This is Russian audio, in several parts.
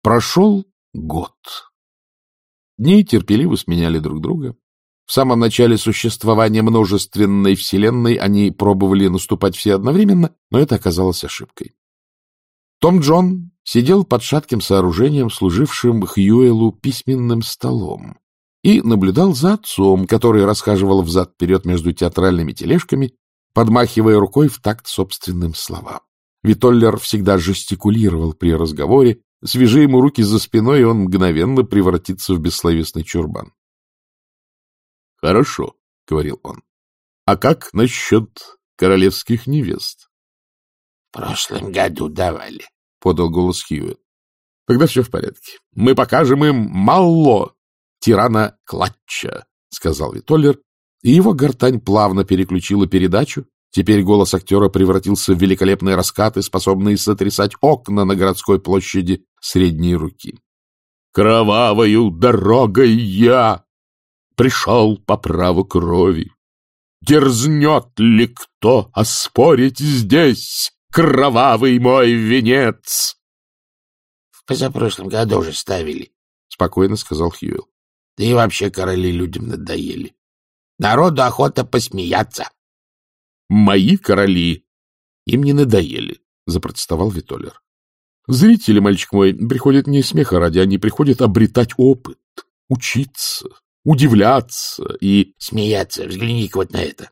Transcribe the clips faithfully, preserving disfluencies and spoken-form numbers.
Прошел год. Дни терпеливо сменяли друг друга. В самом начале существования множественной вселенной они пробовали наступать все одновременно, но это оказалось ошибкой. Том Джон сидел под шатким сооружением, служившим Хьюэлу письменным столом, и наблюдал за отцом, который расхаживал взад-вперед между театральными тележками, подмахивая рукой в такт собственным словам. Витоллер всегда жестикулировал при разговоре, свяжи ему руки за спиной, и он мгновенно превратится в бессловесный чурбан. — Хорошо, — говорил он. — А как насчет королевских невест? — В прошлом году давали, — подал голос Хьюэлл. — Тогда все в порядке. Мы покажем им Малло, тирана Клатча, — сказал Витоллер, и его гортань плавно переключила передачу. Теперь голос актера превратился в великолепные раскаты, способные сотрясать окна на городской площади средней руки. «Кровавою дорогой я пришел по праву крови. Дерзнет ли кто оспорить здесь кровавый мой венец?» «В позапрошлом году уже ставили», — спокойно сказал Хьюэлл. «Да и вообще короли людям надоели. Народу охота посмеяться». «Мои короли им не надоели», — запротестовал Витоллер. «Зрители, мальчик мой, приходят не смеха ради, они приходят обретать опыт, учиться, удивляться и...» «Смеяться, взгляни-ка вот на это».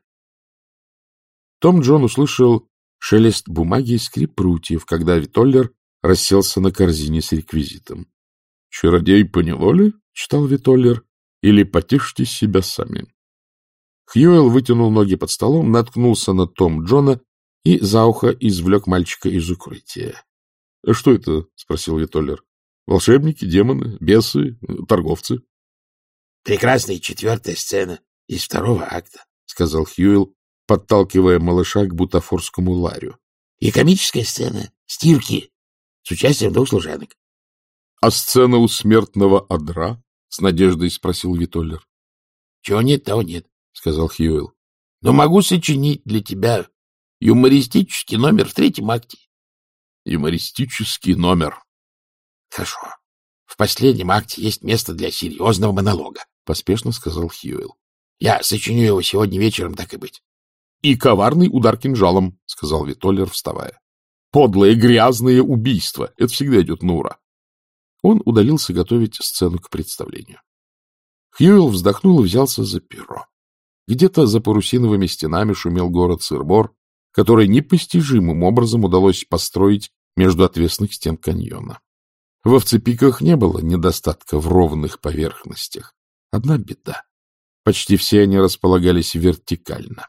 Том Джон услышал шелест бумаги и скрип прутьев, когда Витоллер расселся на корзине с реквизитом. «Чародей поневоле?» — читал Витоллер. «Или потешьте себя сами». Хьюэлл вытянул ноги под столом, наткнулся на Том Джона и за ухо извлек мальчика из укрытия. — Что это? — спросил Витоллер. — Волшебники, демоны, бесы, торговцы? — Прекрасная четвертая сцена из второго акта, — сказал Хьюэлл, подталкивая малыша к бутафорскому ларю. — И комическая сцена стирки с участием двух служанок. — А сцена у смертного одра? — с надеждой спросил Витоллер. — Чего нет, того нет, — сказал Хьюэлл. — Но могу сочинить для тебя юмористический номер в третьем акте. — Юмористический номер. — Хорошо. В последнем акте есть место для серьезного монолога, — поспешно сказал Хьюэлл. — Я сочиню его сегодня вечером, так и быть. — И коварный удар кинжалом, — сказал Витоллер, вставая. — Подлое, грязное убийство. Это всегда идет на ура. Он удалился готовить сцену к представлению. Хьюэлл вздохнул и взялся за перо. Где-то за парусиновыми стенами шумел город Сыр-Бор, который непостижимым образом удалось построить между отвесных стен каньона. В овцепиках не было недостатка в ровных поверхностях. Одна беда. Почти все они располагались вертикально.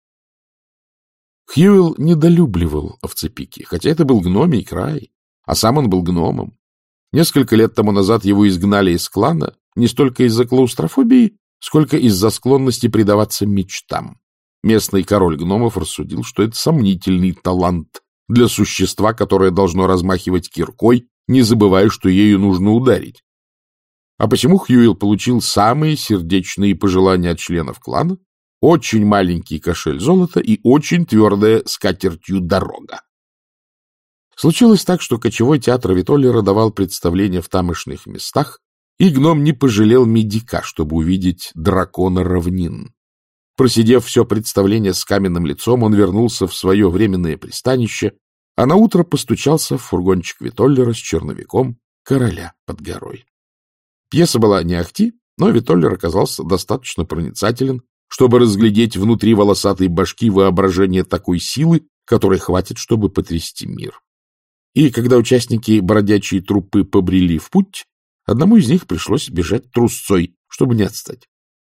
Хьюэлл недолюбливал овцепики, хотя это был гномий край, а сам он был гномом. Несколько лет тому назад его изгнали из клана не столько из-за клаустрофобии, сколько из-за склонности предаваться мечтам. Местный король гномов рассудил, что это сомнительный талант для существа, которое должно размахивать киркой, не забывая, что ею нужно ударить. А почему Хьюэлл получил самые сердечные пожелания от членов клана, очень маленький кошель золота и очень твердая скатертью дорога. Случилось так, что кочевой театр Витоллера давал представления в тамошних местах, и гном не пожалел медика, чтобы увидеть дракона равнин. Просидев все представление с каменным лицом, он вернулся в свое временное пристанище, а наутро постучался в фургончик Витоллера с черновиком «Короля под горой». Пьеса была не ахти, но Витоллер оказался достаточно проницателен, чтобы разглядеть внутри волосатой башки воображение такой силы, которой хватит, чтобы потрясти мир. И когда участники бродячей труппы побрели в путь, одному из них пришлось бежать трусцой, чтобы не отстать.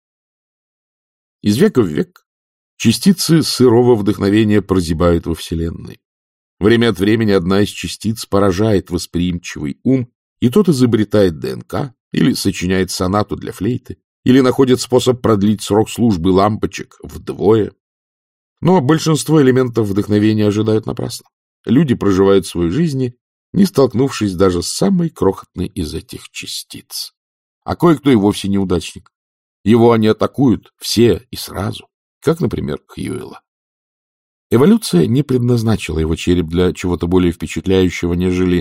Из века в век частицы сырого вдохновения прозябают во Вселенной. Время от времени одна из частиц поражает восприимчивый ум, и тот изобретает ДНК, или сочиняет сонату для флейты, или находит способ продлить срок службы лампочек вдвое. Но большинство элементов вдохновения ожидают напрасно. Люди проживают свои жизни, не столкнувшись даже с самой крохотной из этих частиц. А кое-кто и вовсе неудачник. Его они атакуют все и сразу, как, например, Хьюэлла. Эволюция не предназначила его череп для чего-то более впечатляющего, нежели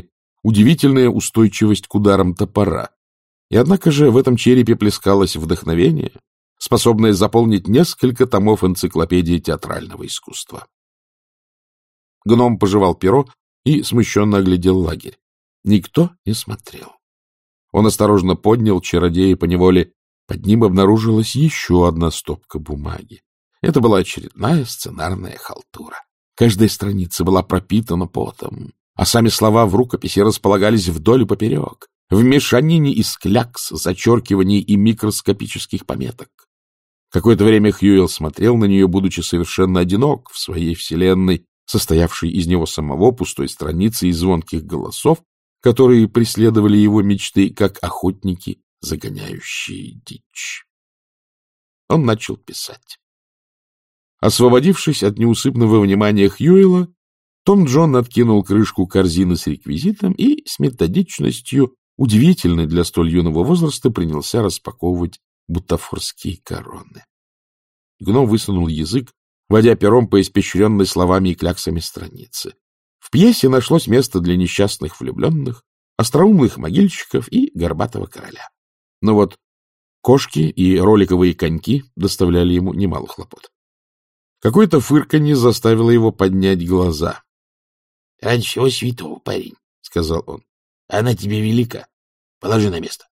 удивительная устойчивость к ударам топора. И однако же в этом черепе плескалось вдохновение, способное заполнить несколько томов энциклопедии театрального искусства. Гном пожевал перо и смущенно оглядел лагерь. Никто не смотрел. Он осторожно поднял чародея поневоле. Под ним обнаружилась еще одна стопка бумаги. Это была очередная сценарная халтура. Каждая страница была пропитана потом, а сами слова в рукописи располагались вдоль и поперек, в мешанине из клякс, зачеркиваний и микроскопических пометок. Какое-то время Хьюэлл смотрел на нее, будучи совершенно одинок в своей вселенной, состоявшей из него самого, пустой страницы и звонких голосов, которые преследовали его мечты, как охотники, загоняющие дичь. Он начал писать. Освободившись от неусыпного внимания Хьюэлла, Том Джон откинул крышку корзины с реквизитом и с методичностью, удивительной для столь юного возраста, принялся распаковывать бутафорские короны. Гном высунул язык, водя пером по испещренной словами и кляксами странице. В пьесе нашлось место для несчастных влюбленных, остроумных могильщиков и горбатого короля. Но вот кошки и роликовые коньки доставляли ему немало хлопот. Какое-то фырканье заставило его поднять глаза. — Ради всего святого, парень, — сказал он, — она тебе велика. Положи на место.